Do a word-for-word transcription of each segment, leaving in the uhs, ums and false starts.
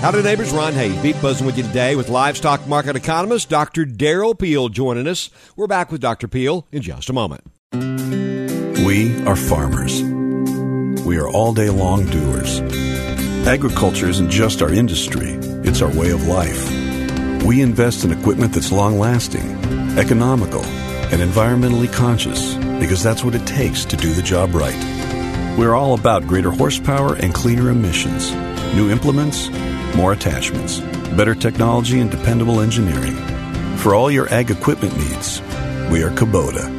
Howdy, neighbors. Ron Hayes, Beef Buzzing with you today with livestock market economist Doctor Darrell Peel joining us. We're back with Doctor Peel in just a moment. We are farmers. We are all day long doers. Agriculture isn't just our industry, it's our way of life. We invest in equipment that's long-lasting, economical, and environmentally conscious because that's what it takes to do the job right. We're all about greater horsepower and cleaner emissions, new implements, more attachments, better technology, and dependable engineering. For all your ag equipment needs, we are Kubota.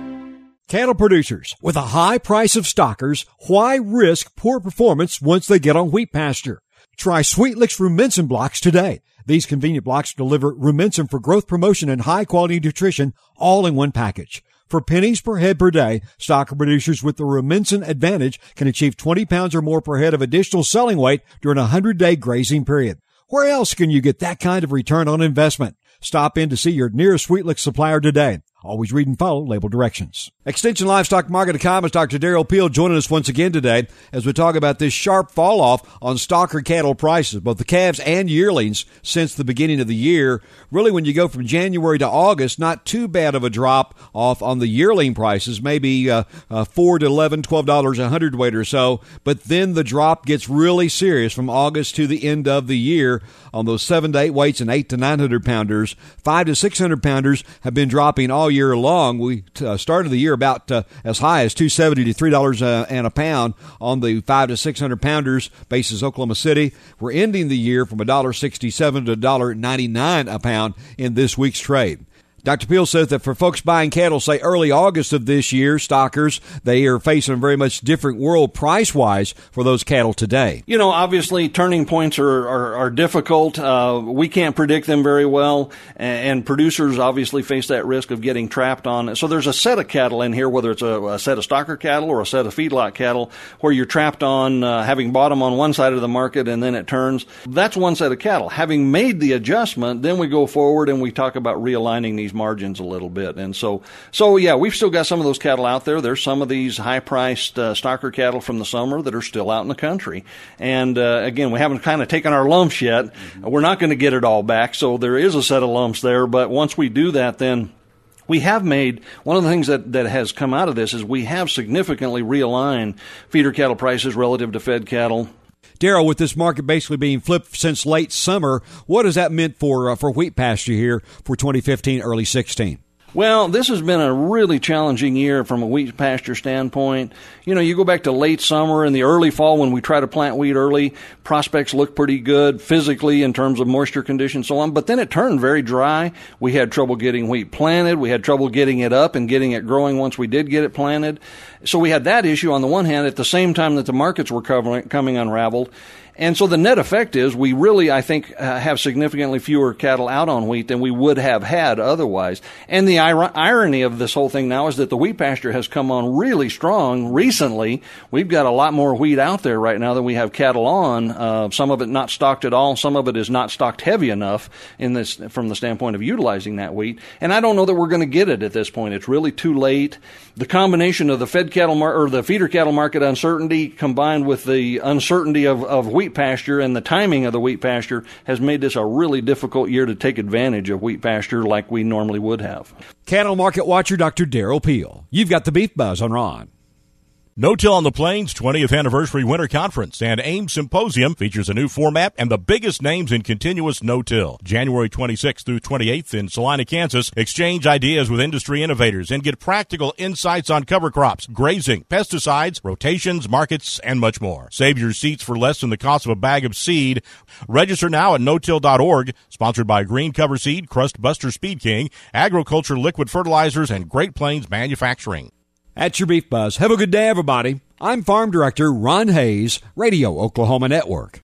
Cattle producers, with a high price of stockers, why risk poor performance once they get on wheat pasture? Try Sweetlix Rumensin blocks today. These convenient blocks deliver Rumensin for growth promotion and high-quality nutrition all in one package. For pennies per head per day, stocker producers with the Rumensin Advantage can achieve twenty pounds or more per head of additional selling weight during a hundred-day grazing period. Where else can you get that kind of return on investment? Stop in to see your nearest Sweetlix supplier today. Always read and follow label directions. Extension Livestock Market Economist Doctor Darrell Peel joining us once again today as we talk about this sharp fall off on stocker cattle prices, both the calves and yearlings since the beginning of the year. Really, when you go from January to August, not too bad of a drop off on the yearling prices, maybe uh, uh, four to eleven, twelve dollars a hundredweight or so. But then the drop gets really serious from August to the end of the year on those seven to eight weights and eight to nine hundred pounders. Five to six hundred pounders have been dropping all year long. We uh, started the year about uh, as high as two seventy to three dollars uh, and a pound on the five to six hundred pounders basis Oklahoma City. We're ending the year from one dollar sixty-seven to one dollar ninety-nine a pound in this week's trade. Doctor Peel says that for folks buying cattle, say early August of this year, stockers, they are facing a very much different world price-wise for those cattle today. You know, obviously, turning points are, are, are difficult. Uh, we can't predict them very well, and, and producers obviously face that risk of getting trapped on it. So there's a set of cattle in here, whether it's a, a set of stocker cattle or a set of feedlot cattle, where you're trapped on uh, having bought them on one side of the market and then it turns. That's one set of cattle. Having made the adjustment, then we go forward and we talk about realigning these margins a little bit. And so, so yeah, we've still got some of those cattle out there. There's some of these high-priced uh, stocker cattle from the summer that are still out in the country. And uh, again, we haven't kind of taken our lumps yet. Mm-hmm. We're not going to get it all back, so there is a set of lumps there. But once we do that, then we have made, one of the things that, that has come out of this is we have significantly realigned feeder cattle prices relative to fed cattle. Darrell, with this market basically being flipped since late summer, what has that meant for uh, for wheat pasture here for twenty fifteen, early sixteen? Well, this has been a really challenging year from a wheat pasture standpoint. You know, you go back to late summer and the early fall when we try to plant wheat early, prospects look pretty good physically in terms of moisture conditions, so on. But then it turned very dry. We had trouble getting wheat planted. We had trouble getting it up and getting it growing once we did get it planted. So we had that issue on the one hand at the same time that the markets were covering, coming unraveled. And so the net effect is we really, I think, uh, have significantly fewer cattle out on wheat than we would have had otherwise. And the ir- irony of this whole thing now is that the wheat pasture has come on really strong recently. We've got a lot more wheat out there right now than we have cattle on. Uh, some of it not stocked at all. Some of it is not stocked heavy enough in this from the standpoint of utilizing that wheat. And I don't know that we're going to get it at this point. It's really too late. The combination of the fed cattle mar- or the feeder cattle market uncertainty combined with the uncertainty of, of wheat pasture and the timing of the wheat pasture has made this a really difficult year to take advantage of wheat pasture like we normally would have. Cattle market watcher Doctor Darrell Peel. You've got the Beef Buzz on Ron. No-Till on the Plains twentieth Anniversary Winter Conference and AIM Symposium features a new format and the biggest names in continuous no-till. January twenty-sixth through twenty-eighth in Salina, Kansas. Exchange ideas with industry innovators and get practical insights on cover crops, grazing, pesticides, rotations, markets, and much more. Save your seats for less than the cost of a bag of seed. Register now at no till dot org. Sponsored by Green Cover Seed, Crust Buster Speed King, Agriculture Liquid Fertilizers, and Great Plains Manufacturing. That's your Beef Buzz. Have a good day, everybody. I'm Farm Director Ron Hayes, Radio Oklahoma Network.